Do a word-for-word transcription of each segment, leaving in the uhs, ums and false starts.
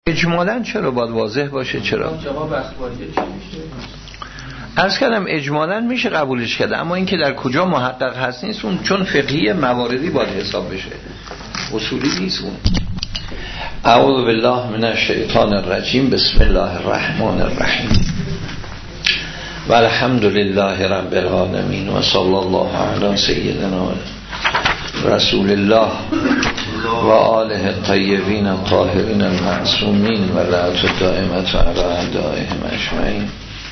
اجمالاً چرا باید واضح باشه؟ چرا؟ جواب اخباریه چی میشه؟ عرض کردم اجمالاً میشه قبولش کرد، اما اینکه در کجا محقق هست نیست، اون چون فقهی مواردی باید حساب بشه، اصولی نیست اون. اعوذ بالله من الشیطان الرجیم. بسم الله الرحمن الرحیم. و الحمد لله رب العالمین و صلی الله علی سیدنا رسول الله و آله الطیبین الطاهرین المعصومین و لعنت الدائمة علی اعدائهم اجمعین.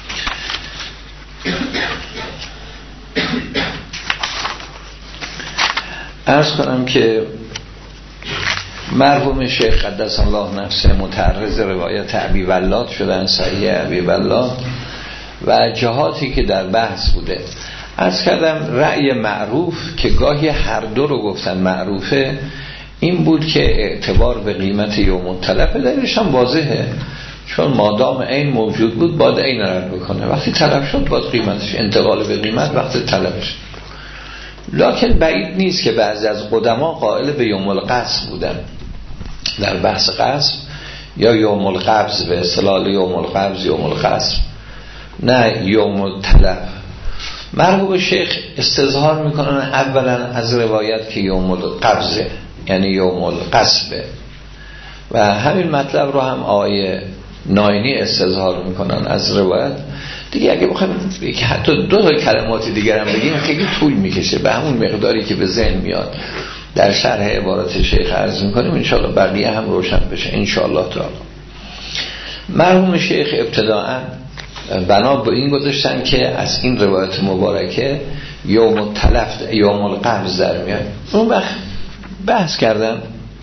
عرض کنم که مرحوم شیخ قدس الله نفسه متعرض روایت ابی ولاد شدن، صحیح ابی ولاد و جهاتی که در بحث بوده. عرض کردم رأی معروف که گاهی هر دو رو گفتن معروفه، این بود که اعتبار به قیمت یوم التلف دلیلش هم واضحه، چون مادام این موجود بود باید این رد بکنه، وقتی تلف شد باید قیمتش انتقال به قیمت وقتی تلفش. لکن بعید نیست که بعضی از قدما قائل به یوم القصب بودن در بحث قصب یا یوم القبض، به اصطلاح یوم القبض یوم القصب، نه یوم التلف. مرحوم شیخ استظهار میکنن اولا از روایت که یوم القبض یعنی یوم القصب، و همین مطلب رو هم آیه ناینی استظهار میکنن از روایت دیگه. اگه بخوایم که حتی دو تا کلمات دیگر هم بگیم خیلی طول میکشه، به همون مقداری که به ذهن میاد در شرح عبارات شیخ عرض میکنیم، انشاءالله بقیه هم روشن بشه انشاءالله تعالی. مرحوم شیخ ابتداءً بنا به این گذاشتن که از این روایت مبارکه یوم التلف یوم القبض در میاد. اون وقت بحث کردن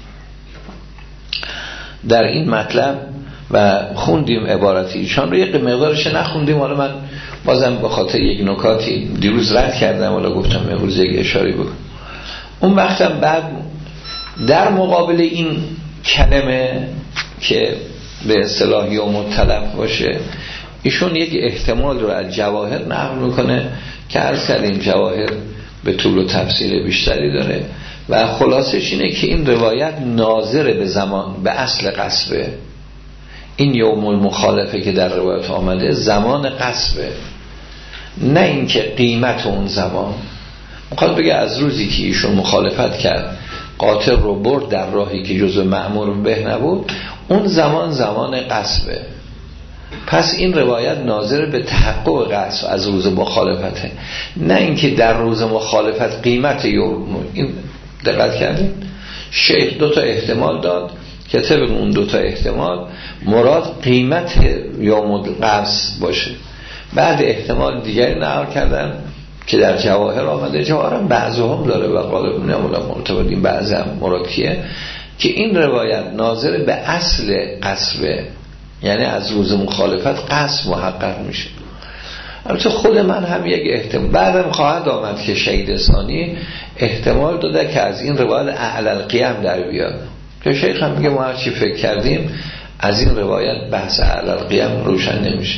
در این مطلب و خوندیم عبارت ایشان رو، یک مقدارش نخوندیم. حالا من بازم به خاطر یک نکاتی دیروز رد کردم، حالا گفتم امروز یک اشاره بکنم. اون وقتم بعد در مقابل این کلمه که به اصطلاح یوم التلف باشه، ایشون یک احتمال رو از جواهر نقل میکنه که عرض کردیم جواهر به طول و تفصیل بیشتری داره و خلاصش اینه که این روایت ناظر به زمان به اصل قصبه. این یوم المخالفه که در روایت آمده زمان قصبه، نه اینکه قیمت اون زمان. میخواد بگه از روزی که ایشون مخالفت کرد، قاطر رو برد در راهی که جزء مأمور به نبود، اون زمان زمان قصبه. پس این روایت ناظر به تحقق قصب از روز مخالفته، نه اینکه در روز مخالفت قیمت یوم. این دقت کردیم شیخ دو تا احتمال داد که طبق اون دو تا احتمال مراد قیمت یوم القبض باشه. بعد احتمال دیگری نقل کردن که در جواهر آمده، جواهر هم بعضی هم داره و غالب نمولا مرتبطین بعضی هم مراد کیه، که این روایت ناظر به اصل قصبه، یعنی از روز مخالفت قصب محقق میشه. البته خود من هم یک احتمال بعدم خواهد آمد که شهید ثانی احتمال داده که از این روایت اعلی القیم در بیاد، که شیخ هم میگه ما هر چی فکر کردیم از این روایت بحث اعلی القیم روشن نمیشه.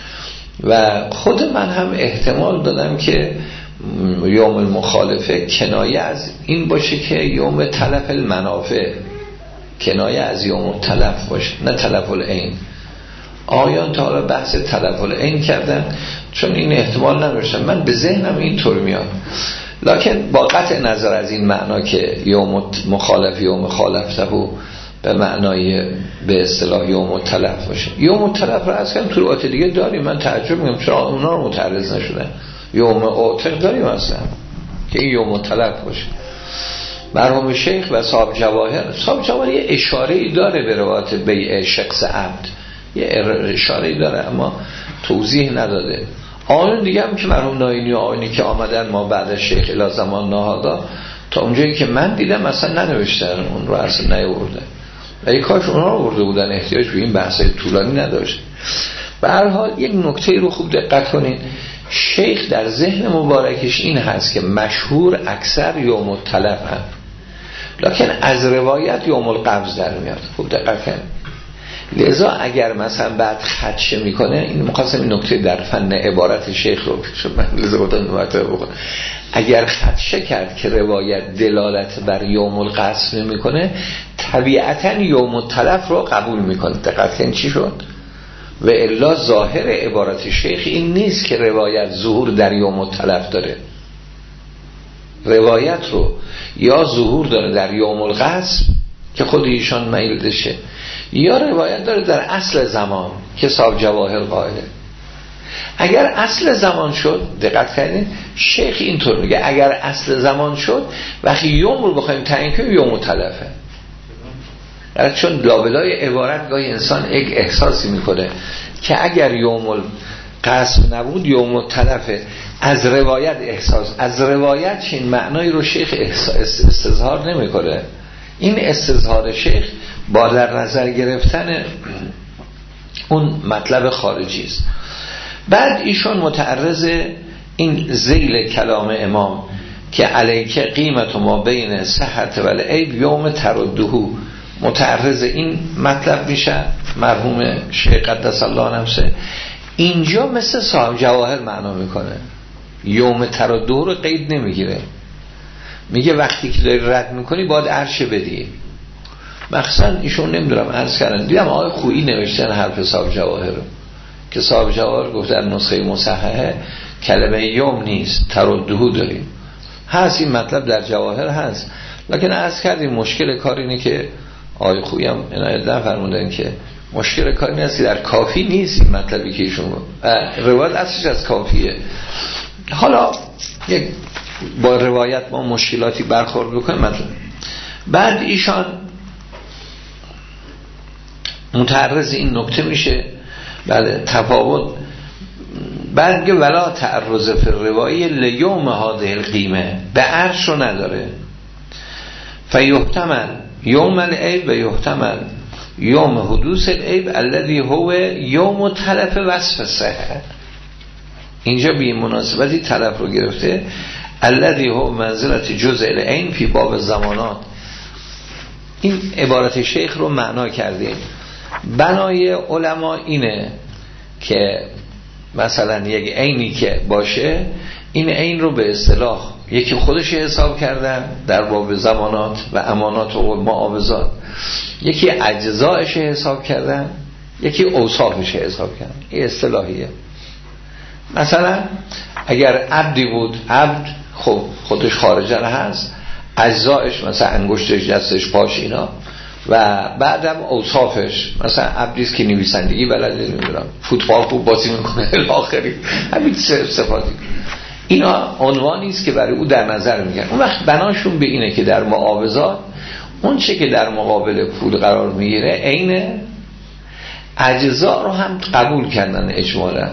و خود من هم احتمال دادم که یوم المخالفه کنایه از این باشه که یوم تلف المنافع، کنایه از یوم التلف باشه، نه تلف العین. آیان تا حالا بحث تلف العین کردن چون این احتمال نداشتم، من به ذهنم اینطور میاد. لکن با قطع نظر از این معنا که یوم مخالف یوم خالفته به معنای به اصطلاح یوم التلف باشه، یوم التلف را از کم تو روایت دیگه داریم. من تعجب میکنم چرا اونا رو متعرض نشدن. یوم عتق داریم اصلا که این یوم التلف باشه. مرحوم شیخ و صاحب جواهر، صاحب جواهر یه اشاره‌ای داره به روایت بیع شخص عبد، یه اشاره‌ای داره اما توضیح نداده. آن دیگه هم که مرحوم ناینی و آینی که آمدن ما بعد از شیخ الی زمان نهادا، تا اونجایی که من دیدم اصلا ننوشتن اون رو، اصلا نیاوردن. ای کاش اونا رو آورده بودن، احتیاج به این بحثای طولانی نداشت. به هر حال یک نکته رو خوب دقت کنین، شیخ در ذهن مبارکش این هست که مشهور اکثر یوم التلف هم، لکن از روایت یوم القبض در میاد. خوب دقت کنین، لذا اگر مثلا بعد خدشه میکنه، این مخواستم این نکته در فن عبارت شیخ رو شد من لذا بودم نمطبه بکنم، اگر خدشه کرد که روایت دلالت بر یوم القصر میکنه، طبیعتا یوم التلف رو قبول میکنه. دقیقا این چی شد؟ و الا ظاهر عبارت شیخ این نیست که روایت ظهور در یوم التلف داره. روایت رو یا ظهور داره در یوم القصر که خود ایشان میل دشه، یا روایت داره در اصل زمان که صاحب جواهر قائله. اگر اصل زمان شد، دقت کردین شیخ اینطور میگه اگر اصل زمان شد وقتی یوم رو بخوایم تعیین کنیم یوم تلفه، چون لابلای عبارت گاهی انسان یک احساسی میکنه که اگر یوم القصر نبود یوم تلفه. از روایت احساس، از روایت چین معنایی رو شیخ استظهار نمیکنه. این استظهار شیخ با در نظر گرفتن اون مطلب خارجی است. بعد ایشون متعرض این ذیل کلام امام که علیک قیمت ما بین صحت و العیب یوم تردهو، متعرض این مطلب میشه مرحوم شیخ قدس الله نفسه. اینجا مثل صاحب جواهر معنا میکنه، یوم تردهو رو قید نمیگیره، میگه وقتی که داری رد میکنی باید عرش بدی. مخصوصا ایشون نمیدونم عرض کردن دیدم آقای خویی نوشتن حرف صاحب جواهر رو که صاحب جواهر گفت در نسخه مصححه کلمه یوم نیست، تردهو داریم. هست این مطلب در جواهر هست، لکن عرض کردیم مشکل کار اینه که آقای خویی هم عنایت فرمودن که مشکل کار این است که در کافی نیست این مطلبی که ایشون روایت اصلش از کافیه. حالا یک با روایت ما مشکلاتی برخورد بکنیم مطلب. بعد ایشان متعرض این نکته میشه، بله تفاوت. بعد که ولا تعرض فی الروایی لیوم هذه القیمه، به عرش رو نداره. فیحتمل یوم العیب و یحتمل یوم حدوث العیب الذی هو یوم تلف وصف صحت. اینجا به این مناسبتی تلف رو گرفته الذی هو منزلت جزء العین فی باب زمانات. این عبارت شیخ رو معنا کردیم. بنای علما اینه که مثلا یک عینی که باشه، این عین رو به اصطلاح یکی خودش حساب کردن در باب زمانات و امانات و معاوضات، یکی اجزایش حساب کردن، یکی اوصافش حساب کردن. این اصطلاحیه. مثلا اگر عبدی بود، عبد خب خودش خارجن هست، اجزایش مثلا انگشتش، دستش، پاش اینا، و بعدم اوصافش مثلا عبدیست که نویسندگی بلده، نمیدونم فوتبال خوب بازی میکنه الاخری، همین صفاتی. اینا عنوانی است که برای او در نظر میگن. اون وقت بناشون به اینه که در معاوضات اون چه که در مقابل پول قرار میگیره عین اجزا رو هم قبول کردن اجمالا،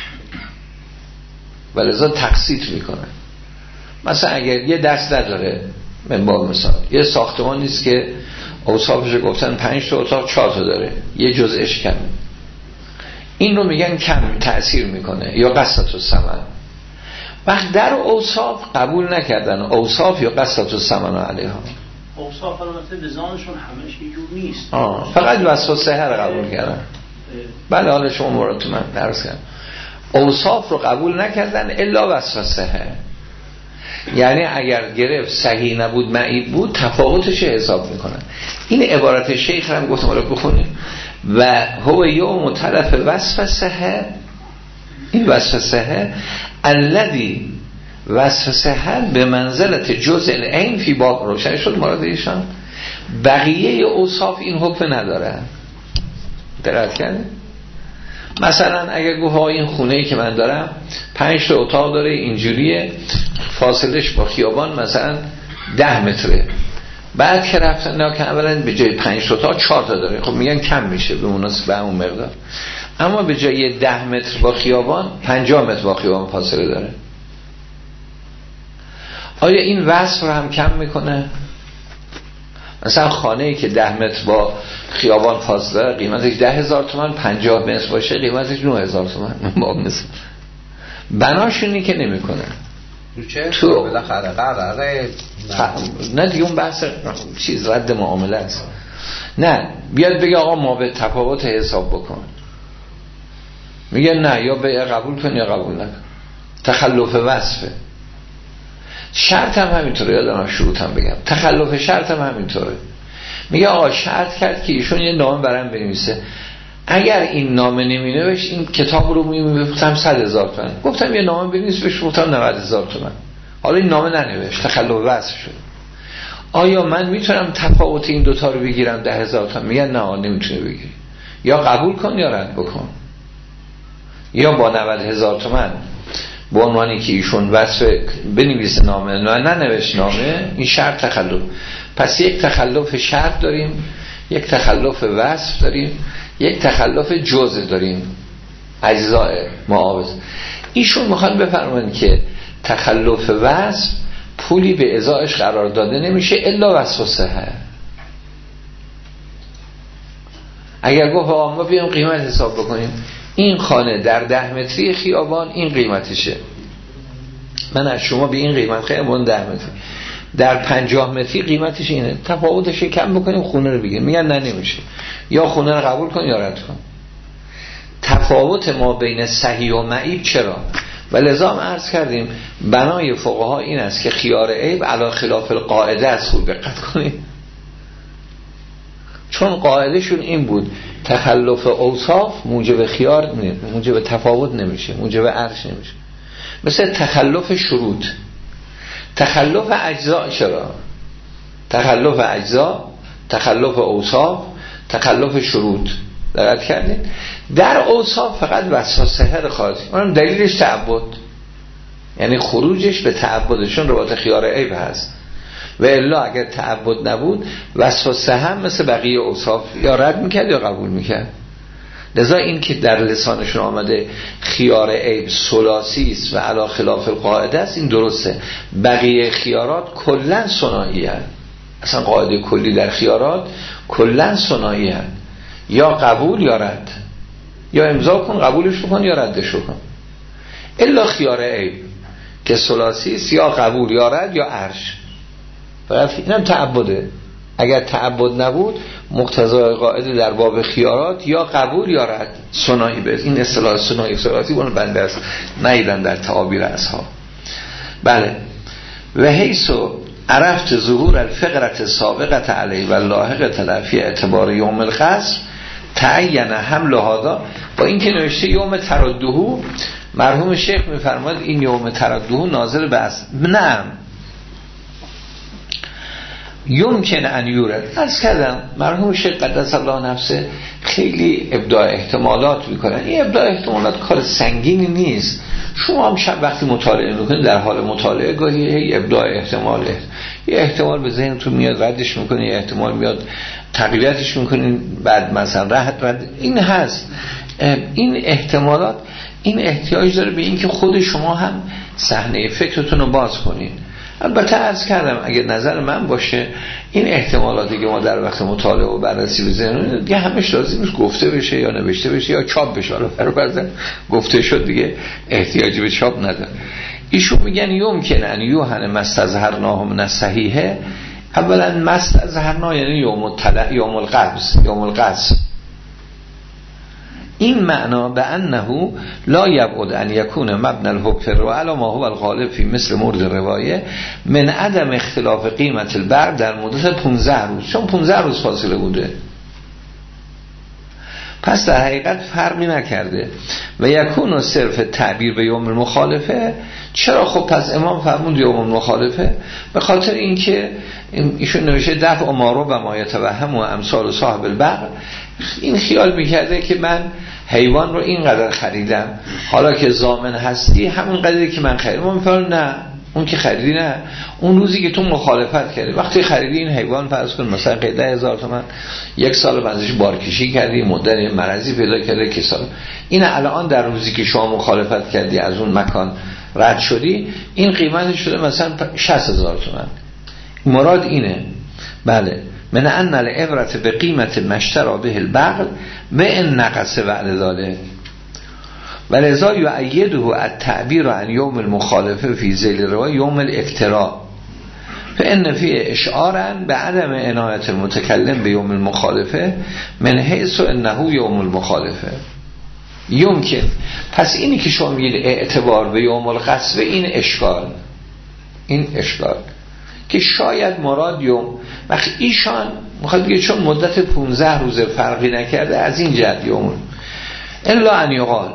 ولذا تقسیط میکنن. مثلا اگر یه دست نداره، من با مثال یه ساختمان نیست که اوصافش گفتن پنج تا اتاق چهار تا داره، یه جزءش کمه، این رو میگن کم تأثیر میکنه یا قسط الثمن. وقت در اوصاف قبول نکردن اوصاف یا قسط الثمن علیها. اوصاف البته بزانشون همش یه جور نیست، آه. فقط وسوسه رو قبول کردن. بله حالا شما مراد من درس کردم. اوصاف رو قبول نکردن الا وسوسه، یعنی اگر گرفت صحیح نبود معیب بود تفاوتش حساب میکنن. این عبارت شیخ هم گفتم رو بخونیم. و هو یوم تلف وصف صحه، این وصف صحه الذی وصف صحه به منزلت جزء العین فی باب. روشن شد مراد ایشان؟ بقیه اوصاف این حکم نداره. دقت کردید؟ مثلا اگر گفت این خونه‌ای که من دارم پنج تا اتاق داره، اینجوریه، فاصلش با خیابان مثلا ده متره، بعد که رفتن نه که اولا به جای پنج تا اتاق چهار تا داره، خب میگن کم میشه به مناسبت اون مقدار، اما به جای ده متر با خیابان پنجاه متر با خیابان فاصله داره. آیا این وصف رو هم کم میکنه؟ مثلا خانه‌ای که ده متر با خیابان فاصله داره قیمتش ده هزار تومان، پنجاه متر باشه قیمتش نه هزار تومان. با مثلا بناشونی که نمیکنه تو بالاخره قراره نه دیگه اون بحث چیز رد معامله است. نه بیاد بگه آقا ما به تفاوت حساب بکن، میگه نه یا به قبول کن یا قبول نکن. تخلف وصفه. شرط هم همینطوره، یادم شروط هم بگم تخلف شرط هم همینطوره. میگه آقا شرط کرد که ایشون یه نامه برام بنویسه، اگر این نامه نمی نوشت این کتاب رو میگفتم صد هزار تومان. گفتم یه نامه بنویس، بهش گفتم نود هزار تومان. حالا این نامه ننوشت، تخلف وصف شد. آیا من میتونم تفاوت این دوتا رو بگیرم ده هزار تومان؟ میگن نه نمیتونی بگیری، یا قبول کن یا رد بکن، یا با نود هزار تومان به عنوانی که ایشون وصف بنویسه نامه نه ننوشت نامه، این شرط تخلف. پس یک تخلف شرط داریم، یک تخلف وصف داریم، یک تخلف جزء داریم، اجزاء معاوض. ایشون میخوان بفرمایند که تخلف وصف پولی به ازایش قرار داده نمیشه الا وصف صحه. اگر گفت آقا ما بیام قیمت حساب بکنیم، این خانه در ده متری خیابان این قیمتشه، من از شما به این قیمت خیابان ده متری، در پنجاه متری قیمتش اینه، تفاوتش کم بکنیم خونه رو بگیریم. میگن نه نمیشه، یا خونه رو قبول کن یا رد کن. تفاوت ما بین صحیح و معیب چرا؟ و لذا هم عرض کردیم بنای فقها این است که خیار عیب علی خلاف القاعده است. خوب دقت کنید، چون قاعده شون این بود تخلف اوصاف موجب خیار موجب تفاوت نمیشه، موجب عرش نمیشه. مثل تخلف شروط، تخلف اجزا چرا؟ تخلف اجزا، تخلف اوصاف، تخلف شروط. دقت کردین؟ در اوصاف فقط وسوسه خاصی، اونم دلیلش تعبد، یعنی خروجش به تعبدشون روات خیار عیب هست. و الا اگر تعبد نبود وسوسه هم مثل بقیه اوصاف یا رد میکرد یا قبول میکرد. لذا این که در لسانشون آمده خیار عیب ثلاثی است و علی خلاف القاعده است، این درسته. بقیه خیارات کلا ثنایی هست، اصلا قاعده کلی در خیارات کلا ثنایی هست، یا قبول یا رد، یا امضا کن قبولش بکن یا ردش کن. الا خیار عیب که ثلاثی است، یا قبول یا رد یا عرش. فقط اینم تعبده. اگر تعبد نبود مقتضای قاعده در باب خیارات یا قبول یا رد ثنایی به این اصطلاح ثنایی ثلاثی اون بنده است نیدن در تعابیر اصحاب. بله. و حیثو عرفت ظهور الفقرة سابقة علیه و لاحق تلفی اعتبار یوم القصر تعین حمل هذا، با اینکه نوشته یوم تردهو، مرحوم شیخ میفرماد این یوم تردهو ناظر به اصل نعم یمکن ان یورد. از کردم مرحوم شیخ قدس الله نفسه خیلی ابداع احتمالات میکنن. این ابداع احتمالات کار سنگینی نیست. شما هم شب وقتی مطالعه میکنید در حال مطالعه گاهی ابداع احتماله، یه احتمال به ذهنتون میاد ردش میکنید، یه احتمال میاد تقویتش میکنید، بعد مثلا رد رد این هست. این احتمالات این احتیاج داره به این که خود شما هم صحنه فکرتون رو باز کنید. البته عرض کردم اگر نظر من باشه این احتمالاتی که ما در وقت مطالعه و بررسی به ذهن دیگه همش لازم نیست گفته بشه یا نوشته بشه یا چاپ بشه. حالا فرضاً گفته شد دیگه احتیاجی به چاپ نداره. ایشون میگن یمکن ان یوهن مستظهرناه من الصحیحه. اولا مستظهرنا یعنی یوم الطلع یوم القبض یوم القصر. این معنا به انه لا یبعد ان یکون مبنى الحکم رو علی ما هو الغالب فی مثل مورد روایه من عدم اختلاف قیمت البر در مدت پانزده روز، چون پانزده روز فاصله بوده. پس در حقیقت فرقی نکرده. و یکون صرف تعبیر به یوم المخالفه. چرا؟ خب پس امام فرمود یوم المخالفه به خاطر اینکه ایشون نوشته دفع امارو و ما یتوهم و امثال صاحب البقر. این خیال میکرده که من حیوان رو اینقدر خریدم، حالا که ضامن هستی همون قدری که من خریدم. من میفرم نه، اون که خریدی نه، اون روزی که تو مخالفت کردی، وقتی خریدی این حیوان فرض کن مثلا قیده هزار تومان، یک سال بعدش بارکشی کردی، مدت مرضی پیدا کرده که سال، این الان در روزی که شما مخالفت کردی از اون مکان رد شدی، این قیمتش شده مثلا شصت هزار تومان. مراد اینه. بله. من ان العبرت به قیمت مشترا به البغل به ان نقص وعد داله و لذا یعیده التعبیر عن یوم المخالفه فی ذیل روای یوم الافتراء فإن فی اشعارا به عدم عنایت المتکلم به یوم المخالفه من حیث انه یوم المخالفه یمکن. پس اینی که شما میگید اعتبار به یوم القصب، این اشکال، این اشکال که شاید مراد یوم وقت ایشان میخواد بگه چون مدت پونزده روز فرقی نکرده از این جهت یوم الا ان یقال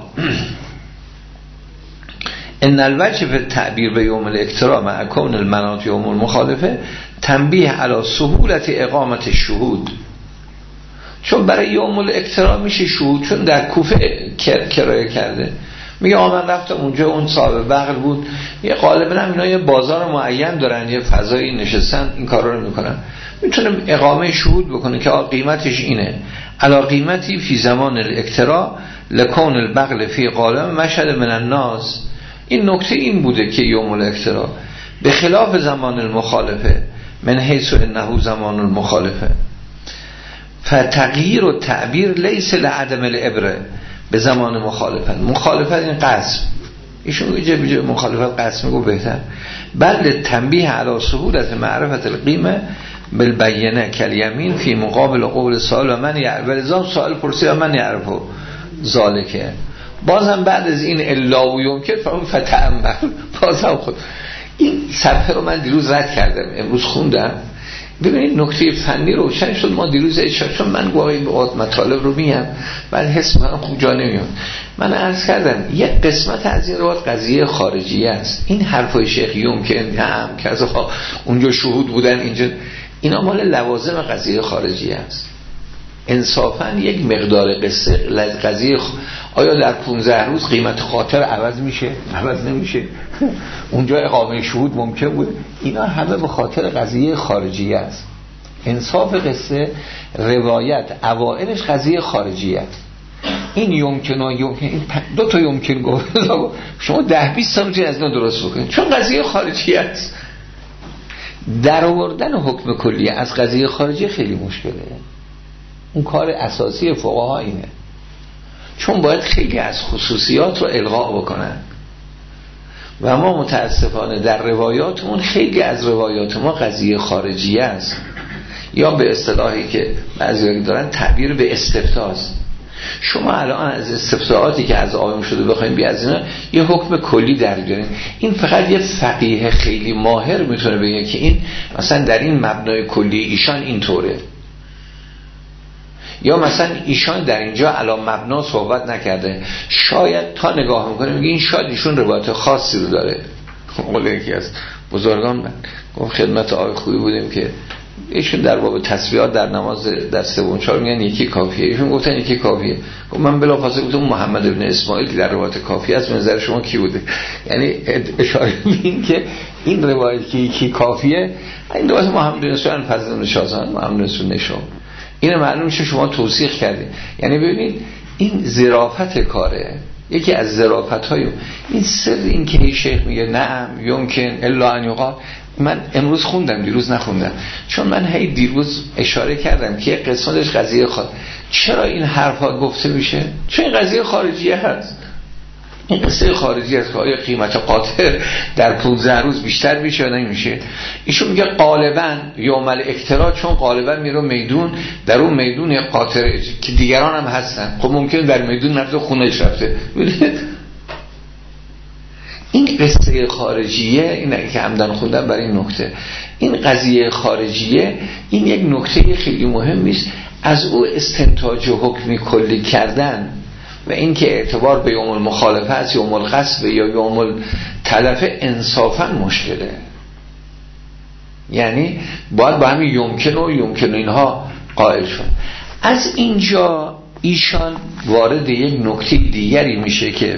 ان الوجه فی التعبیر به یوم الاکترا مع کون المناط یوم المخالفه تنبیه علی سهولت اقامت الشهود. چون برای یوم الاکترا میشه شهود، چون در کوفه کرایه کرده، میگه آمد رفتم اونجا، اون صاحب بغل بود، یه غالبا هم اینا یه بازار معین دارن، یه فضایی نشستن این کارا رو میکنن، میتونه اقامه شهود بکنه که آقا قیمتش اینه، علا قیمتی فی زمان الاکترا لکون البغل فی قالم مشهد من الناس. این نکته این بوده که یوم الاکترا به خلاف زمان المخالفه من حیث انه زمان المخالفه فتغییر و تعبیر لیس لعدم العبره به زمان مخالفت. مخالفت این قسم، ایشون میگه بجای مخالفت قسم میگه بهتر، بل تنبیه علی سهولت معرفت القیمه بالبینه کالیمین فی مقابل قول سوال و من یعرف ولذا سوال پرسید و من یعرف ذالکه. بازم بعد از این الا و یمکن فهم فتأمل، بازم خود این صفحه رو من دیروز رد کردم، امروز خوندم. ببینید نکته فنی روشن شد. ما دیروز اشاره، چون من واقعا به مطالب رو میام بعد حس من خوب جا نمیاد، من عرض کردم یک قسمت از این روات قضیه خارجی است. این حرفای شیخ یمکن هم که از اونجا شهود بودن اینجا، اینا مال لوازم قضیه خارجی است. انصافا یک مقدار قصه قضیه خ... آیا در پانزده روز قیمت خاطر عوض میشه؟ عوض نمیشه. اونجا اقامه شهود ممکن بود. اینا همه به خاطر قضیه خارجی است. انصاف قصه روایت اوائلش قضیه خارجی است. این یمکن و یمکن، این دو تا یمکن گفت شما ده بیست تا میتونید از اینا درست بکنید، چون قضیه خارجی است. در آوردن حکم کلی از قضیه خارجی خیلی مشکله. اون کار اساسی فقها اینه، چون باید خیلی از خصوصیات رو الغا بکنن و ما متاسفانه در روایاتمون خیلی از روایات ما قضیه خارجی است، یا به اصطلاحی که بعضی دارن تعبیر به استفتاست. شما الان از استفتاءاتی که از آیون شده بخواید بیا از اینا یه حکم کلی در بیارین، این فقط یه فقیه خیلی ماهر میتونه بگه که این مثلا در این مبنای کلی ایشان اینطوره، یا مثلا ایشان در اینجا علا مبنا صحبت نکرده، شاید تا نگاه میکنه میگه این شاید ایشون روایت خاصی رو داره. قول یکی از بزرگان من گفت خدمت آقای خوبی بودیم که ایشون در باب تسبیحات در نماز دسته و چهار میگن یکی کافیه، ایشون گفتن یکی کافیه. گفت من بلافاصله گفتم محمد ابن اسماعیل که در روایت کافیه است، نظر شما کی بوده؟ یعنی اشاره این که این روایت که یکی کافیه، این روایت محمد بن اسماعیل فضل بن شازان، محمد بن اسماعیل نشون، اینو معلوم میشه شما توثیق کردید. یعنی ببینید این ظرافت کاره، یکی از ظرافت‌های این سر این که شیخ میگه نعم یمکن الا ان یقال. من امروز خوندم دیروز نخوندم، چون من هی دیروز اشاره کردم که یک قسمتش قضیه خارج. چرا این حرفا گفته میشه؟ چون این قضیه خارجیه هست. این قصه خارجی است که آیا قیمت قاطر در پانزده روز بیشتر میشه یا نمیشه. ایشون میگه غالبا یوم الاکترا، چون غالبا میره میدون، در اون میدون قاطر که دیگران هم هستن، خب ممکنه در میدون نرفته خونهش رفته. این قصه خارجیه، این که عمدن خوندم برای این نکته، این قضیه خارجیه، این یک نکته خیلی مهمی است. از او استنتاج حکمی کلی کردن و این که اعتبار به یوم المخالفه است، یوم القصب یا یوم التلفه، انصافا مشکله. یعنی باید با همین یمکن و یمکن اینها قائل شد. از اینجا ایشان وارد یک نکته دیگری میشه که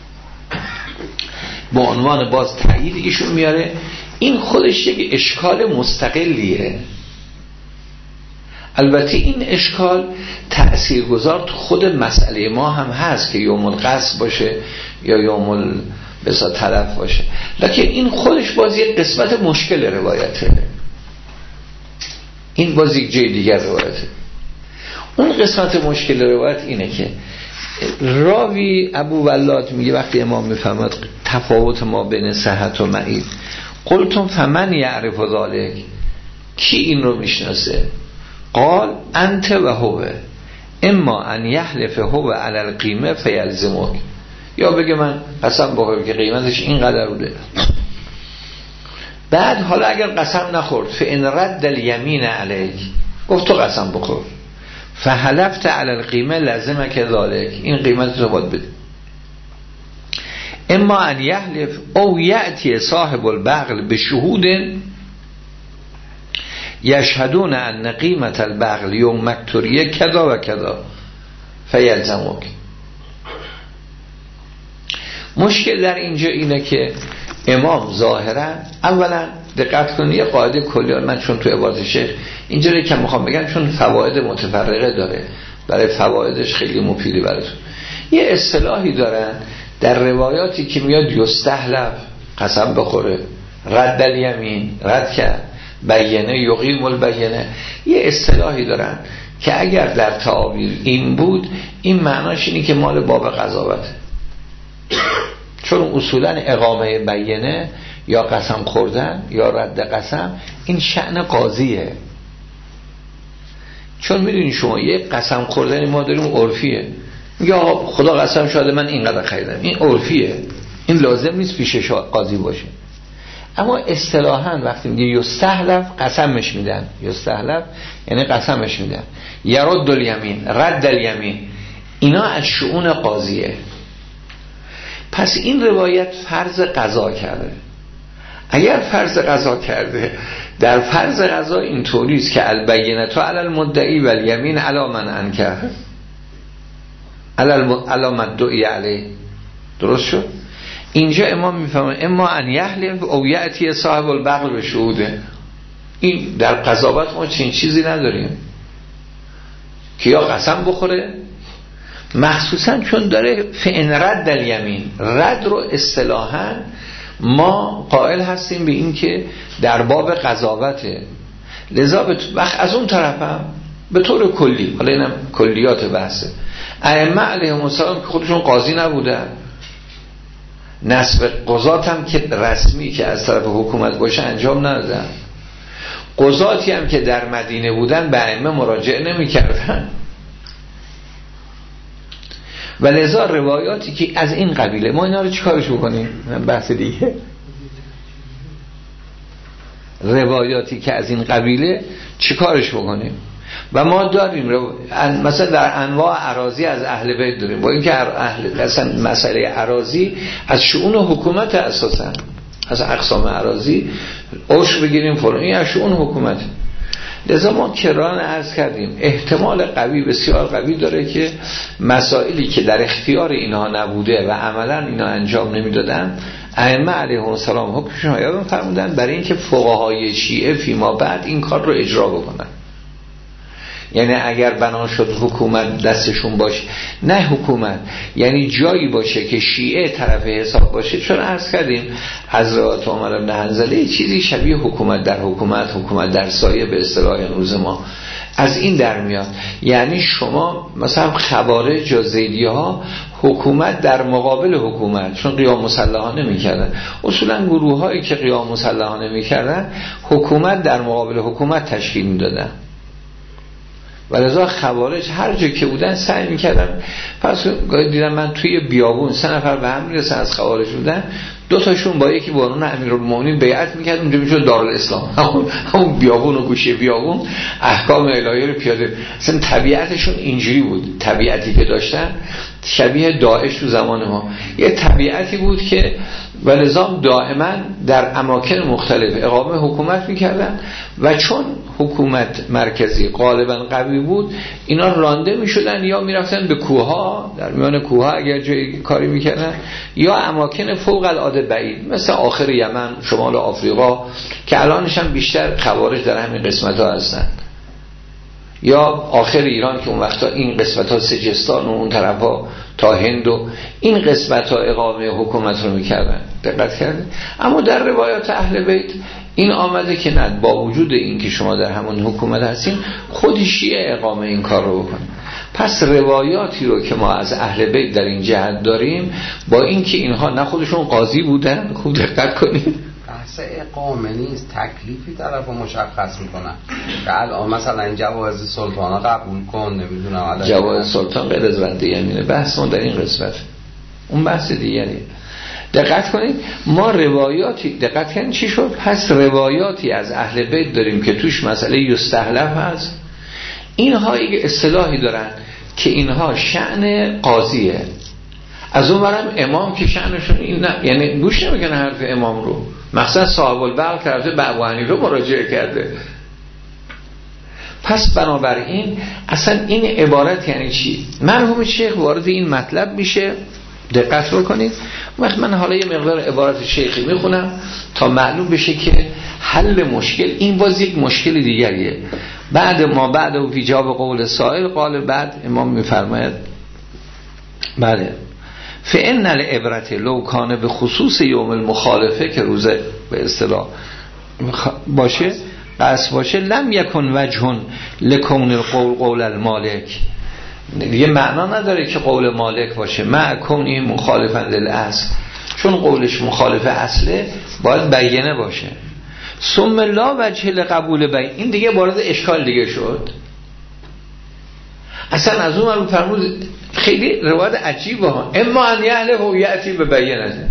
با عنوان باز تایید ایشون میاره. این خودش یک اشکال مستقلیه. البته این اشکال تأثیرگذار خود مسئله ما هم هست که یوم القصب باشه یا یوم بسا طرف باشه، لکن این خودش باز یک قسمت مشکل روایته. این باز یک جای دیگر روایته. اون قسمت مشکل روایت اینه که راوی ابو ولاد میگه وقتی امام میفهمد تفاوت ما بین صحت و معید، قلتم فمن یعرف ذلک، کی این رو میشناسه؟ قال انت و هو، اما ان یحلف هو علی القیمه فیلزمک، یا بگه من قسم بخورم که قیمتش اینقدر بوده. بعد حالا اگر قسم نخورد، فان رد الیمین علیک، گفت تو قسم بخور، فحلفت علی القیمه لازمک ذلک، این قیمت رو باید بده. اما ان یحلف او یأتی صاحب البغل بشهود یشهدون ان قیمت البغل یوم مکتوریه کذا و کذا فیلزمک. مشکل در اینجا اینه که امام ظاهرا، اولا دقت کنید یه قاعده کلی، من چون تو عبارت شیخ اینجا که میخوام بگم چون فواید متفرقه داره، برای فوایدش خیلی مفیده براتون. یه اصطلاحی دارن در روایاتی که میاد یستحلف، قسم بخوره، رد الیمین، رد کرد، بینه یقیم البینه، یه اصطلاحی دارن که اگر در تعابیر این بود، این معناش اینی که مال باب قضاوته، چون اصولا اقامه بینه یا قسم خوردن یا رد قسم این شأن قاضیه. چون میدونی شما یه قسم خوردن ما داریم عرفیه، میگه خدا قسم شده من اینقدر خریدم، این عرفیه، این لازم نیست پیش قاضی باشه. اما اصطلاحاً وقتی میگه یستحلف، قسمش میدن، یستحلف یعنی قسمش میدن، یرد الیمین، رد الیمین، اینا از شؤون قاضیه. پس این روایت فرض قضا کرده. اگر فرض قضا کرده، در فرض قضا اینطوری است که البینة علی المدعی و الیمین علی من انکر، علی مدعی علی. درست شد؟ اینجا امام میفهمه اما ان یحلف او یأتی صاحب البغل به شهوده. این در قضاوت ما چنین چیزی نداریم که یا قسم بخوره، مخصوصا چون داره فإن رد الیمین، رد رو اصطلاحاً ما قائل هستیم به این که در باب قضاوته، لذا وقت از اون طرف هم به طور کلی، حالا اینم کلیات بحثه، ائمه علیهم السلام که خودشون قاضی نبودن، نصب قضات هم که رسمی که از طرف حکومت باشه انجام ندادن، قضاتی هم که در مدینه بودن به ائمه مراجعه نمی کردن، و لذا روایاتی که از این قبیله، ما اینا رو چیکارش بکنیم؟ بحث دیگه. روایاتی که از این قبیله چیکارش بکنیم؟ و ما داریم رو... مثلا در انواع اراضی از اهل بیت داریم، با اینکه اهل مثلا مسئله اراضی از شؤون حکومت اساسا، از اقسام اراضی عشر بگیریم فلان، این از شؤون حکومت. لذا ما کران عرض کردیم احتمال قوی، بسیار قوی داره که مسائلی که در اختیار اینها نبوده و عملا اینا انجام نمیدادن، ائمه علیهم السلام حکمشون یادون فرمودن برای اینکه فقهای شیعه فیما بعد این کار رو اجرا بکنن. یعنی اگر بنا شد حکومت دستشون باشه، نه حکومت یعنی جایی باشه که شیعه طرف حساب باشه، چون عرض کردیم حضرت عمر بن حنظله چیزی شبیه حکومت در حکومت، حکومت در سایه به اصطلاح امروز ما از این در میاد. یعنی شما مثلا خوارج یا زیدیه ها حکومت در مقابل حکومت، چون قیام مسلحانه میکردن، اصولا گروه هایی که قیام مسلحانه میکردن حکومت در مقابل حکومت تشکیل میدادن، و لذا خوارج هر جا که بودن سعی میکردن. پس دیدم من توی بیابون سه نفر به هم میرسن از خوارج بودن، دو تاشون با یکی بانون امیرالمومنین بیعت میکرد، اونجا میشد دارالاسلام، همون بیابون و گوشه بیابون احکام الهی رو پیاده. اصلا طبیعتشون اینجوری بود، طبیعتی که داشتن شبیه داعش تو زمان ما، یه طبیعتی بود که ولذا دائما در اماکن مختلف اقامه حکومت میکردن، و چون حکومت مرکزی غالبا قوی بود اینا رانده میشدن یا میرفتن به کوها، در میان کوها اگر جایی کاری میکردن، یا اماکن فوق العاده بعید مثل آخر یمن، شمال آفریقا که الانش هم بیشتر خوارج در همین قسمت ها هستن، یا آخر ایران که اون وقتا این قسمت ها سجستان و اون طرف ها تا هند و این قسمت ها اقامه حکومت رو میکردن. دقت کرده؟ اما در روایات اهل بیت این آمده که نه، با وجود این که شما در همون حکومت هستین خود شیعه اقامه این کار رو بکنه. پس روایاتی رو که ما از اهل بیت در این جهت داریم، با این که اینها نه خودشون قاضی بودن، خوب دقت کنید، بحث اقامه نیست، تکلیفی طرف رو مشخص میکنن که الان مثلا این جواز سلطان قبول کن، نمیدونم جواز سلطان غیر از رد یمینه. بحث ما در این قسمت، اون بحث دیگریه. دقت کنید ما روایاتی، دقت کنید چی شد؟ پس روایاتی از اهل بیت داریم که توش مسئله یستحلف هست. اینها یک اصطلاحی دارن که اینها شأن قاضیه، از اون برم امام که شأنشون این نه، یعنی گوش نمیکنه حرف امام رو. مثلا صاحب البغل کرده به ابو حنیفه مراجعه کرده. پس بنابراین اصلا این عبارت یعنی چی؟ مرحوم شیخ وارد این مطلب میشه، دقت بکنید. وقت من حالا یه مقدار عبارت شیخی میخونم تا معلوم بشه که حل مشکل این باز یک مشکل دیگریه. بعد ما بعد و فی جواب قول سائل قال بعد امام میفرماید بله فإن العبرة لو کان به خصوص یوم المخالفه که روزه به اصطلاح باشه قصد باشه لم یکن وجه لکون القول قول المالک، دیگه معنا نداره که قول مالک باشه مع کونی مخالفا للاصل، چون قولش مخالف اصله باید بیانه باشه. ثم لا وجه لقبول بین، این دیگه وارد اشکال دیگه شد. اصلا از اون رو فرمود خیلی روایت عجیبه ها، اما ان یهله هویتی به بیانه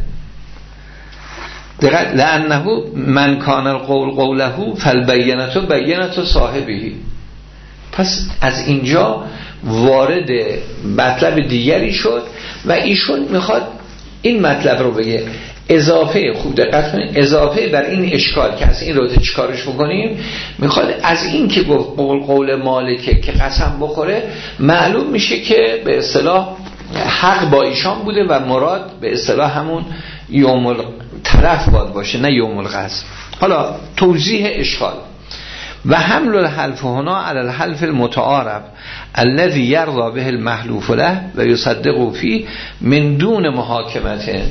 دقیق لانه من کان القول قوله فالبینه بینه صاحبه. پس از اینجا وارد مطلب دیگری شد و ایشون میخواد این مطلب رو بگه. اضافه، خوب دقت کنید، اضافه بر این اشکال که از این رو چیکارش بکنیم، میخواد از این که گفت قول قول مالکه که قسم بخوره معلوم میشه که به اصطلاح حق با ایشان بوده و مراد به اصطلاح همون یوم التلف باید باشه نه یوم القصد. حالا توضیح اشکال و حمل الحلف هنا علی الحلف المتعارف الذي يرضى به المحلوف له و يصدق فيه من دون محاکمته.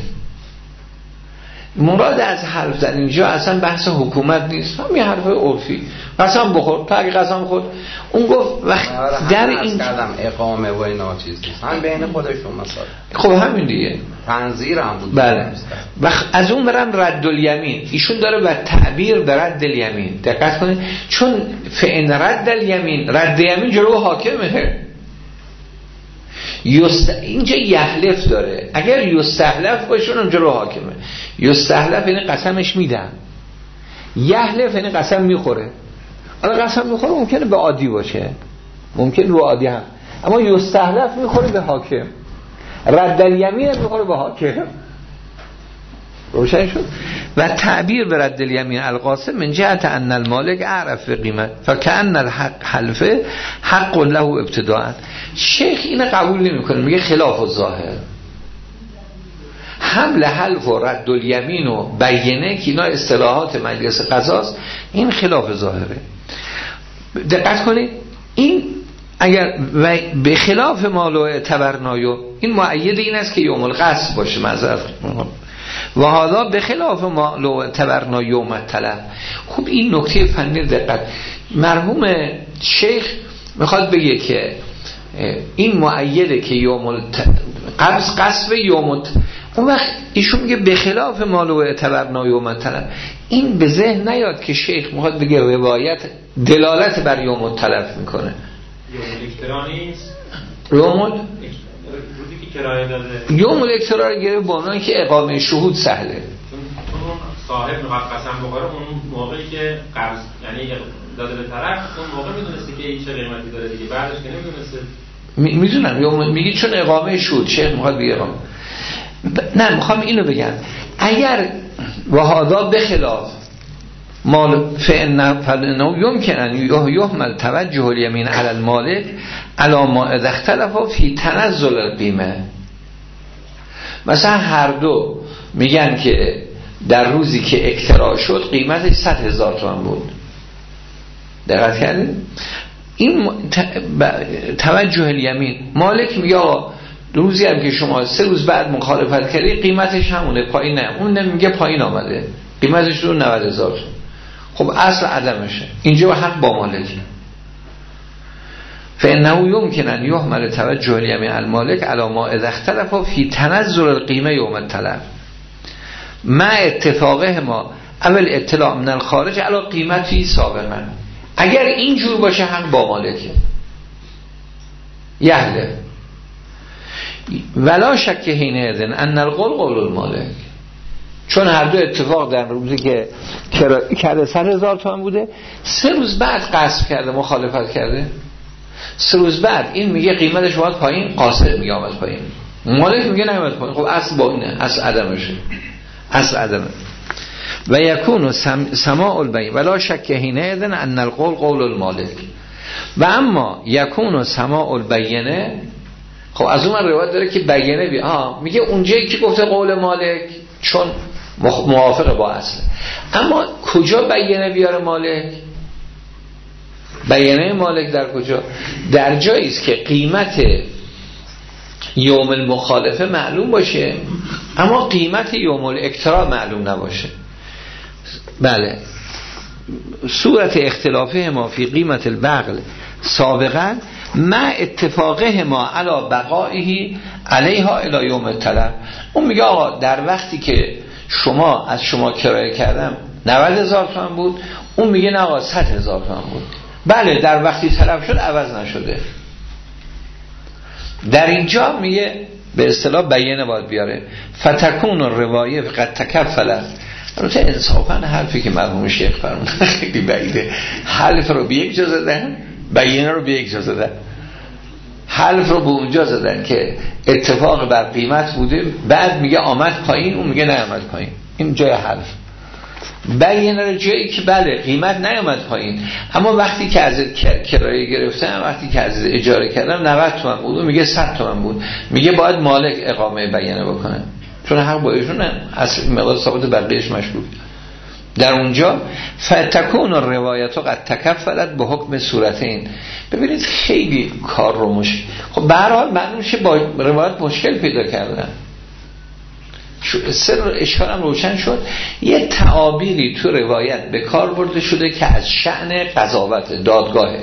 مراد از حلف در اینجا اصلا بحث حکومت نیست، همین حرف عرفی قسم بخور، تا اگه قسم خورد اون گفت وقت در این کردم اقامه و اینا چیز نیست، هم بین خودشون مثلا خب همین دیگه تنظیر هم بود. بله و از اون برم رد الیمین ایشون داره و تعبیر به رد الیمین. دقت کنید چون فإن رد الیمین، رد الیمین جلو حاکمه. یست... اینجا یحلف داره، اگر یستحلف باشه اون جلو حاکمه. یستحلف یعنی قسمش میدن، یحلف یعنی قسم میخوره. حالا قسم میخوره ممکنه به عادی باشه، ممکنه به عادی هم، اما یستحلف میخوره به حاکم، رد الیمین میخوره به حاکم. روشن شد. و تعبیر به رد الیمین القاسم من جهت ان المالک اعرف قیمت فکأن الحق حلفه حق له ابتداء. شیخ اینو قبول نمیکنه، میگه خلاف الظاهر. حمل حلف و رد الیمین و بیانه که اینا اصطلاحات مجلس قضاست، این خلاف ظاهره. دقت کنید این اگر به خلاف مالو تبرنایو، این مؤید این است که یوم القصد باشه معذرت و هذا به خلاف ما لو تبرنا یوم التلف. خوب این نکته فنی دقت، مرحوم شیخ میخواد بگه که این مؤیده که یوم القبض قصب یوم الت... اون وقت ایشون میگه به خلاف ما لو تبرنا یوم التلف. این به ذهن نیاد که شیخ میخواد بگه روایت دلالت بر یوم التلف میکنه. یوم الاکترا نیست، یوم کرایه داده یوم الاکترا رو گرفت با عنوان که اقامه شهود سهله، چون اون صاحب میخواد قسم بخوره اون موقعی که قرض یعنی داده به طرف اون موقع میدونسته که این چه قیمتی داره دیگه، بعدش که نمیدونسته. می میدونم یوم میگی چون اقامه شهود، شیخ میخواد بگه اقامه ب... نه میخوام اینو بگم اگر وهذا بخلاف مال فإن فإنه يمكن أن يحمل توجه اليمين على المالك على ما إذا اختلف في تنزل القيمة. مثلا هر دو میگن که در روزی که اکتراع شد قیمتش صد هزار تومان بود، دقت کردید؟ این توجه الیمین، مالک میگه آقا روزی هم که شما سه روز بعد مخالفت کردی قیمتش همونه، پایین نه، اون نمیگه پایین آمده قیمتش رو نود هزار. خب اصل عدمشه، اینجا حق با مالک. فإنه يمكن أن يحمل توجه اليمين المالك على ما إذا اختلف في تنزل القيمة يوم التلف مع اتفاقهما اول اطلاع من الخارج علی قیمتی سابقا. اگر اینجور باشه حق با مالکه یهله ولا شک حین اذن ان القول قول المالک، چون هر دو اتفاق در روزی که کرده صد هزار تومان بوده، سه روز بعد قصد کرده مخالفت کرده، سه روز بعد این میگه قیمتش اومد پایین، قاصد میگه اومد پایین، مالک میگه نیومد پایین. خب اصل با اینه، اصل عدمشه، اصل عدمه. و یکون سماع البیع ولا شک حین اذن ان القول قول المالک. و اما یکون سماع البینه، خب از اون روایت داره که بیانه بی آه میگه اونجایی که گفته قول مالک چون موافق با اصله، اما کجا بیانه بیاره مالک؟ بیانه مالک در کجا؟ در جایی است که قیمت یوم المخالفه معلوم باشه اما قیمت یوم الاکترا معلوم نباشه. بله، صورت اختلافه ما فی قیمت البغل سابقا ما اتفاقه ما علا بقائه علیها الی یوم الطلب. اون میگه آقا در وقتی که شما از شما کرایه کردم نود هزار تومان بود، اون میگه نه آقا صد هزار تومان بود. بله، در وقتی طلب شد عوض نشده. در اینجا میگه به اصطلاح بیانه باید بیاره. فتکون الروایه قد تکفلت. البته انصافا حرفی که مرحوم شیخ فرمودن خیلی بعیده. حلف رو به یک جا زدن، بیانه رو به یک جا زدن. حلف رو به اونجا زدن که اتفاق بر قیمت بوده، بعد میگه آمد پایین، اون میگه نیامد پایین. این جای حلف. بیانه رو جایی که بله قیمت نیامد پایین، اما وقتی که از کرایه گرفتم، وقتی که از اجاره کردم نود تومن بود، اون میگه صد تومن بود، میگه باید مالک اقامه بیانه بکنه چون حق با ایشون اصل مقدار ثابت بقیه‌اش مشروط. در اونجا فتکون الروایت قد تکفلت به حکم صورتین. ببینید خیلی کار رو مشکل، خب به هر حال معلوم شه با روایت مشکل پیدا کردن. سر اشکال هم روشن شد. یه تعابیری تو روایت به کار برده شده که از شأن قضاوت دادگاهه.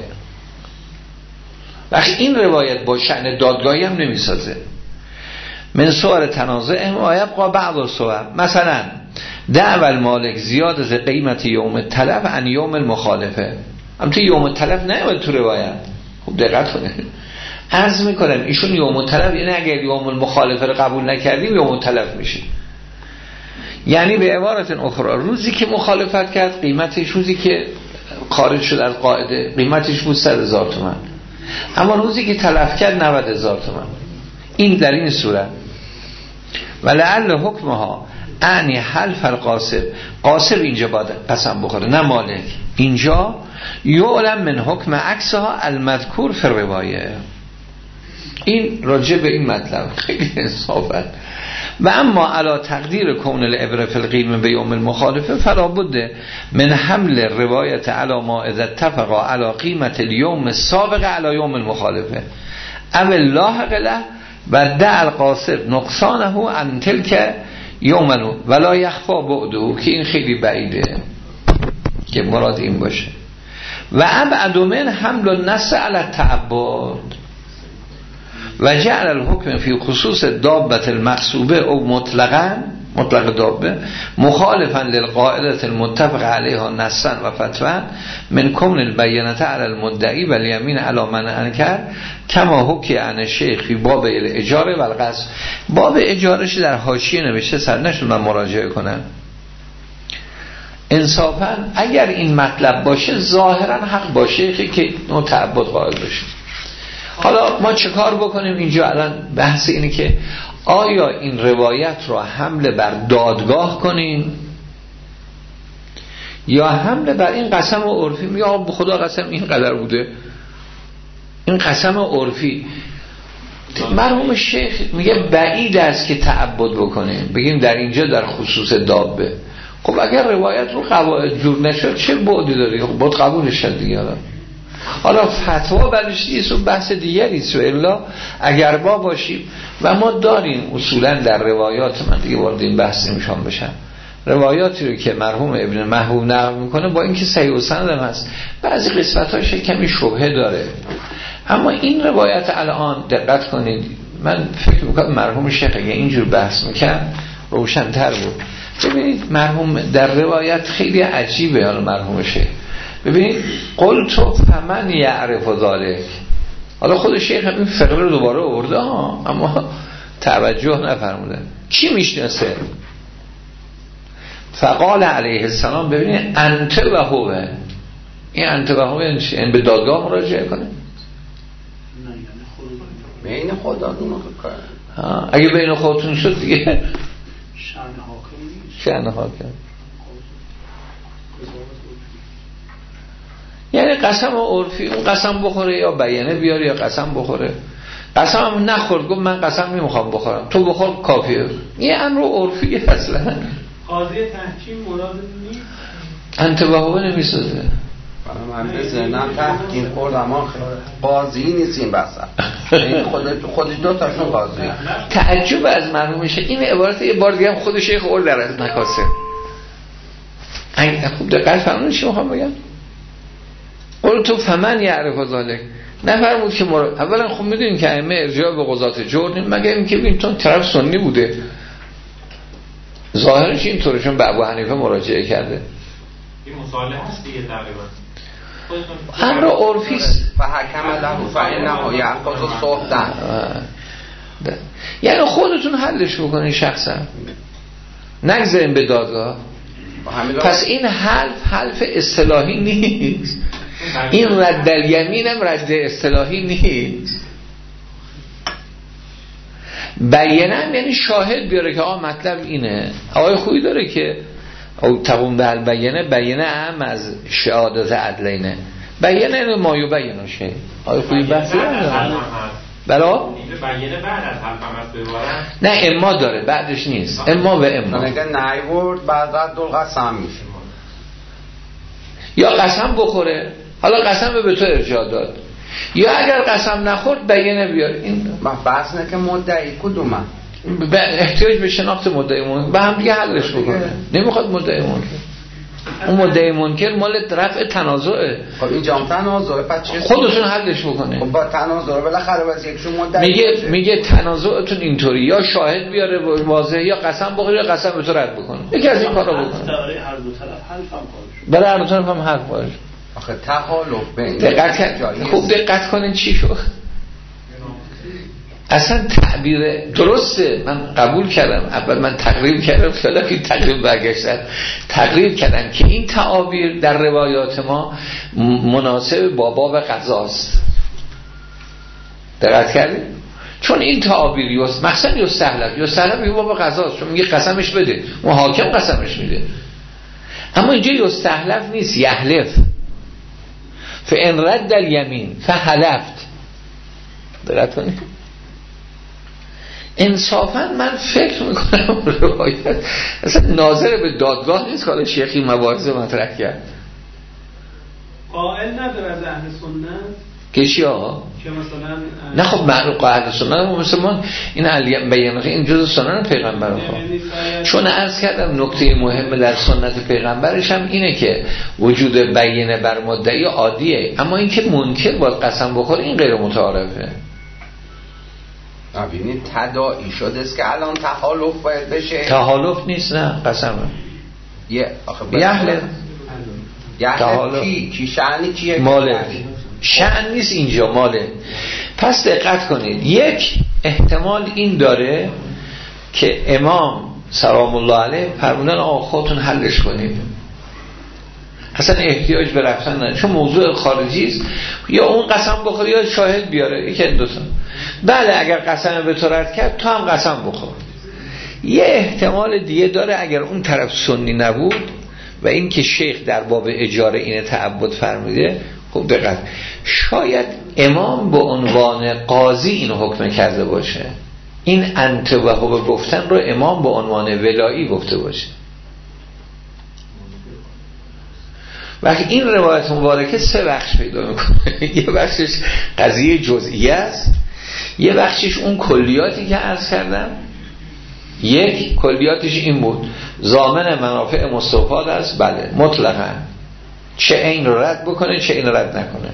وقتی این روایت با شأن دادگاهی هم نمیسازه. من سوال تنازع ما یبقى بعض الصور، مثلا دعوى المالک زیادت قیمت یوم طلب عن یوم المخالفه. هم تو یوم طلب نیامد تو روایت. خوب دقت کنید. عرض میکنم ایشون یوم طلب یعنی اگر یوم المخالفه رو قبول نکردیم یوم طلب میشه. یعنی به عبارت اخرى روزی که مخالفت کرد قیمتش، روزی که خارج شد از قاعده قیمتش بود صد هزار تومان، اما روزی که تلف کرد نود هزار تومان. این در این صورت. ولعل حکمها اعنی حلف القاسب. قاسب اینجا باید قسم بخوره نه مالک. اینجا یعلم من حکم عکسها المذکور فی الروایه. این راجع به این مطلب خیلی انصافه. و اما علا تقدیر کون العبره فی القیمه به یوم المخالفه فلا بد من حمل روایت علا ما اذا اتفق علا قیمت اليوم السابق علا یوم المخالفه او لاحق له و دع القاصد نقصانه عن تلک یومنو ولا یخفا بعده، که این خیلی بعیده که مراد این باشه. و ابعد من حمل النص علی التعبد و جعل الحکم فی خصوص دابت المقصوبه او مطلقا مطلق دابه مخالفا للقاعده المتفق علیها نصا و فتوا من کون البینه علی المدعی و الیمین علی من انکر کما حکی عن شیخ فی باب الاجاره و القصد. باب اجارهش در حاشیه نوشته، سر نشد من مراجعه کنم. انصافا اگر این مطلب باشه ظاهرا حق با شیخی که نوع تعبد قائل باشه. حالا ما چه کار بکنیم؟ اینجا الان بحث اینه که آیا این روایت رو حمله بر دادگاه کنیم یا حمله بر این قسم عرفی؟ میگه آقا به خدا قسم این قدر بوده، این قسم عرفی. مرحوم شیخ میگه بعید است که تعبد بکنیم، بگیم در اینجا در خصوص دابه. خب اگر روایت رو قواعد جور نشد چه بعدی داره؟ خب باید قبولش شد دیگه. حالا فتوا برش نیست و بحث دیگری است. و الا اگر با باشیم و ما داریم اصولا در روایات، من دیگه وارد این بحث نمیشم بشم، روایاتی رو که مرحوم ابن محبوب نقل میکنه با اینکه صحیح و سند هم هست، بعضی قسمتاش کمی شبهه داره. اما این روایت الان دقت کنید، من فکر میکنم مرحوم شیخ اگه اینجور بحث میکرد روشن‌تر بود. ببینید مرحوم در روایت خیلی عجیبه. حالا مرحوم شیخ ببینید قلت فمن یعرف ذلک، حالا خود شیخ هم این فقره رو دوباره آورده ها، اما توجه نفرمودن کی میشناسه. فقال علیه السلام ببینید انت و هو، این انت و هو این به دادگاه مراجعه کنه، بین خودتون رو کنه. اگه بین خودتون شد دیگه شأن حاکم نیست. شأن حاکم. یعنی قسم عرفی اون قسم بخوره یا بیانه بیاره یا قسم بخوره. قسم هم نخورد گفت من قسم نمیخوام بخورم، تو بخور کافیه. این امر عرفی اصلا. قاضی تحکیم مراد نیست. انتباهو نمیسازه. من به ذهنم تحکیم خوردم آخه قاضی نیست این بسر. این خودت خودی دو تاشون قاضی. تعجب از مرحومشه این عبارت یه بار دیگه هم خود شیخ اول در از مکاسب. خوب دقت فرمودید چی میخوام بگم؟ قلت فمن یعرف ذلک، نفرمود که مرا... اولا خب میدونیم که ائمه ارجاع به قضات جور نیم، مگه این که ببین چون طرف سنی بوده ظاهرش اینطوره، چون به ابو حنیفه مراجعه کرده. این مصالحه هست دیگه تقریبا. امر عرفی است. فحکم له فانه یأخذ صحبت. یعنی خودتون حلش بکنین شخصا، نگذارین به دادگاه. پس این حلف حلف اصطلاحی نیست، این رد الیمین هم رد اصطلاحی نیست. بیانه یعنی شاهد بیاره که آقا مطلب اینه. آقای خویی داره که او تقوم به البینه، بیانه هم از شهادت عدلینه. بیانه اینه مایو بیانه شه. آقای خویی بحثی نداره بلا؟ بیانه بعد از حلف هم از ببارن؟ نه اما داره بعدش نیست، اما و اما. اگه نیورد بعد رد القسم میشه، یا قسم بخوره، حالا قسم به تو ارجاع داد، یا اگر قسم نخورد بیانه بیار. این بحث نه که مدعی کدومه، احتیاج به شناخت مدعی منکر به هم دیگه حلش بکنه. نمیخواد مدعی منکر، اون مدعی منکر مال رفع تنازعه. خب اینجا هم تنازعه، پس چه خودتون حلش بکنه. خب با تنازعه بالاخره واسه یکشون مدعی میگه میگه تنازعتون اینطوری، یا شاهد بیاره واضحه، یا قسم بخوره، یا قسم به تو رد بکنه. یکی از این کارا بکنه. برای هر دو طرف حلف هم کارش. برای هر دو طرف هم حلف باشه. آخه تحالف بین دقت خوب دقت کنین چی شد. اصلا تعبیر درسته، من قبول کردم، اول من تقریب کردم، خیلی که تقریب برگشتن تقریب کردم که این تعابیر در روایات ما مناسب با باب قضاست. دقت کردید؟ چون این تعابیر یوست مثلا یستحلف یستحلف میگه باب قضاست، چون میگه قسمش بده، اون حاکم قسمش میده. اما اینجا یستحلف نیست، یحلف. فان رد الیمین فحلفت. دقت کنید. انصافا من فکر میکنم روایت اصلا ناظر به دادگاه نیست که حالا شیخی مباحث مطرح کرد. قائل نداره از اهل سنت که چی آقا؟ که مثلا نه خب معلوم قائل سنت هم مثل من این علی بیانه این جزء سنت پیغمبر خواهد. چون عرض کردم نکته مهم در سنت پیغمبرش هم اینه که وجود بیانه بر مدعی عادیه، اما این که منکر باید قسم بخوره این غیر متعارفه. ببینید تداعی شده است که الان تحالف باید بشه. تحالف نیست، نه قسمه. یه آخه یحلف. یحلف کی کی شأنی کیه؟ مالک. شأن نیست اینجا، ماله. پس دقت کنید، یک احتمال این داره که امام سلام الله علیه فرمودن آقا خودتون حلش کنید، اصلا احتیاج به رفتن نداره، چون موضوع خارجی است. یا اون قسم بخوره یا شاهد بیاره، یکی از دو تا. بله اگر قسم به تو رد کرد تو هم قسم بخور. یه احتمال دیگه داره اگر اون طرف سنی نبود و این که شیخ در باب اجاره اینه تعبد فرموده، خب دقت، شاید امام به عنوان قاضی این حکم کرده باشه، این انتباهو گفتن رو امام به عنوان ولایی گفته باشه. وقتی این روایت مبارکه سه بخش پیدا میکنه. یه بخشش قضیه جزئی است، یه بخشش اون کلیاتی که عرض کردم. یک کلیاتش این بود ضامن منافع مستفاد است، بله مطلقاً، چه این رو رد بکنه چه این رو رد نکنه.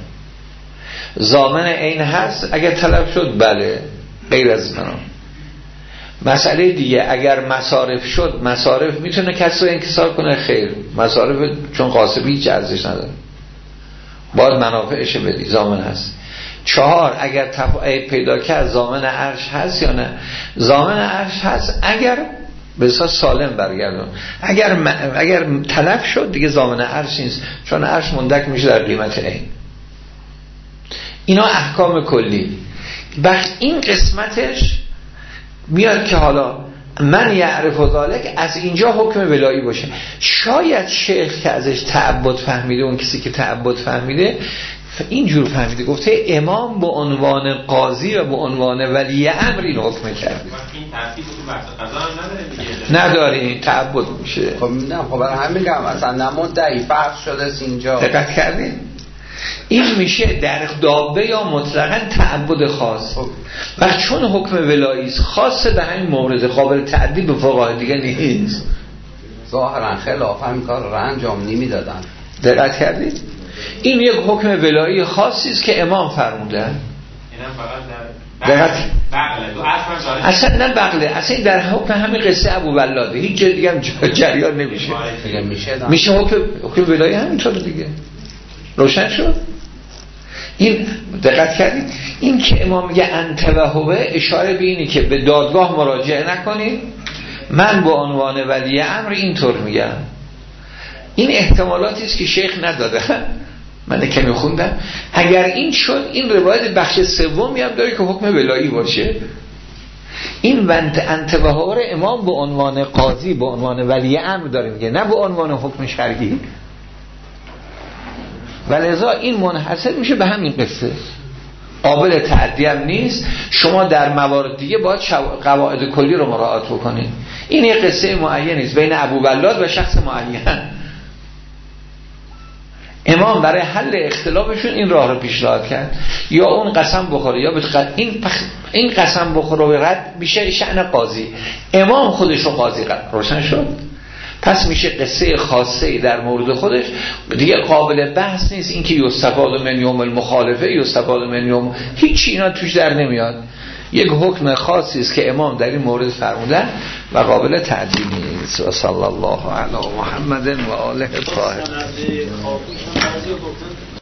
ضامن این هست اگر طلب شد، بله غیر از منافع. مسئله دیگه اگر مصارف شد، مصارف میتونه کسی رو انکسار کنه؟ خیر، مصارف چون قاسبی هیچ ارزش نداره، باید منافعش بدی، ضامن هست. چهار، اگر تفاعل پیدا کرد ضامن عرش هست یا نه؟ ضامن عرش هست اگر به اساس سالم برگردون. اگر م... اگر تلف شد دیگه ضامن عرش نیست، چون عرش مندک میشه در قیمت این. اینا احکام کلی. بخ این قسمتش میاد که حالا من یعرف و ذالک از اینجا حکم ولایی باشه. شاید شیخ که ازش تعبد فهمیده، اون کسی که تعبد فهمیده اینجور فهمیده، گفته امام به عنوان قاضی و به عنوان ولی امر این حکم کرده. این ترتیب تو بحث قضا هم نداره دیگه؟ نداره، این تعبد میشه. خب نه، خب برای همین میگم اصلا نمودعی فرض شده است اینجا. دقت کردین؟ این میشه در دابه یا مطلقاً تعبد خاص. و چون حکم ولایی است خاص به همین مورد، قابل تعدیل به فقهای دیگه نیست. ظاهرا خلاف همین کار رو انجام نمیدادن. دقت کردید؟ این یک حکم ولایی خاصی است که امام فرمودن. اینم فقط در بغله. تو اصلا اصلا نه بغله، اصلا در حکم همین قصه ابو ولاده، هیچ جای دیگه هم جریان نمیشه. میشه میشه حکم حکم ولایی همینطور دیگه. روشن شد؟ این دقت کردید؟ این که امام میگه انت و هو اشاره به اینه که به دادگاه مراجعه نکنید، من به عنوان ولی امر اینطور میگم. این احتمالاتی است که شیخ نداده. من کمی خوندم اگر این شد، این روایت بخش سومی هم داره که حکم ولایی باشه. این وند انتبهار امام به عنوان قاضی، به عنوان ولی امر داره میگه، نه به عنوان حکم شرعی. ولذا این منحصر میشه به همین قصه، قابل تعدی هم نیست. شما در موارد دیگه باید قواعد کلی رو مراعات بکنید. این یه قصه معینی است بین ابو ولاد و شخص معین. امام برای حل اختلافشون این راه رو پیشنهاد کرد، یا اون قسم بخوره یا بخواد. این پخ... این قسم بخوره و رد میشه شأن قاضی، امام خودش رو قاضی قرار. روشن شد؟ پس میشه قصه خاصه در مورد خودش دیگه قابل بحث نیست. این که یستفاد من یوم المخالفه، یستفاد من یوم، هیچ اینا توش در نمیاد. یک حکم خاصی است که امام در این مورد فرمودن و قابل تعدیل نیست. و صلی الله علی محمد و آله الطاهرین.